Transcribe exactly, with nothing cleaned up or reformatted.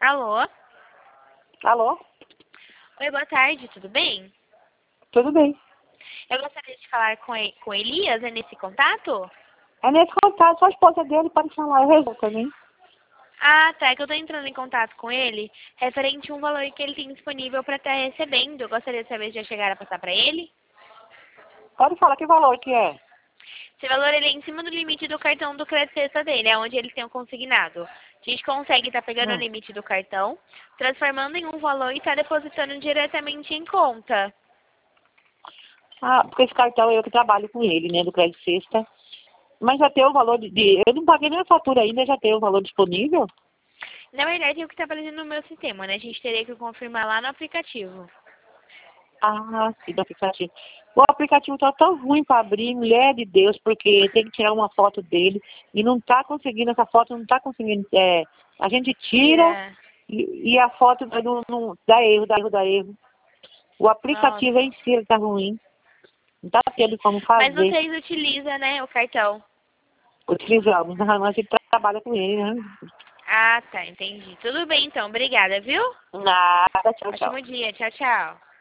Alô? Alô? Oi, boa tarde, tudo bem? Tudo bem. Eu gostaria de falar com, E- com Elias, é nesse contato? É nesse contato, só a esposa dele pode falar, eu resolvo também. Ah, tá, é que eu tô entrando em contato com ele, referente a um valor que ele tem disponível para estar recebendo. Eu gostaria de saber se já chegaram a passar para ele. Pode falar que valor que é. Esse valor ele é em cima do limite do cartão do crédito sexta dele, é onde ele tem o consignado. A gente consegue estar pegando o Hum. limite do cartão, transformando em um valor e tá depositando diretamente em conta. Ah, porque esse cartão é eu que trabalho com ele, né, do crédito sexta. Mas já tem o valor de, de... Eu não paguei nem a fatura ainda, já tem o valor disponível? Na verdade, é o que está aparecendo no meu sistema, né? A gente teria que confirmar lá no aplicativo. Ah, sim, do aplicativo. O aplicativo tá tão ruim para abrir, mulher de Deus, porque tem que tirar uma foto dele e não tá conseguindo, essa foto não tá conseguindo. É, a gente tira Tira. e, e a foto não, não dá erro, dá erro, dá erro. O aplicativo Nossa, em si tá ruim. Não tá sim. tendo como Mas fazer. vocês utilizam, né, o cartão? Utilizamos, nós sempre trabalha com ele, né? Ah, tá, entendi. Tudo bem, então. Obrigada, viu? Nada, tchau, tchau. Ótimo dia. Tchau, tchau.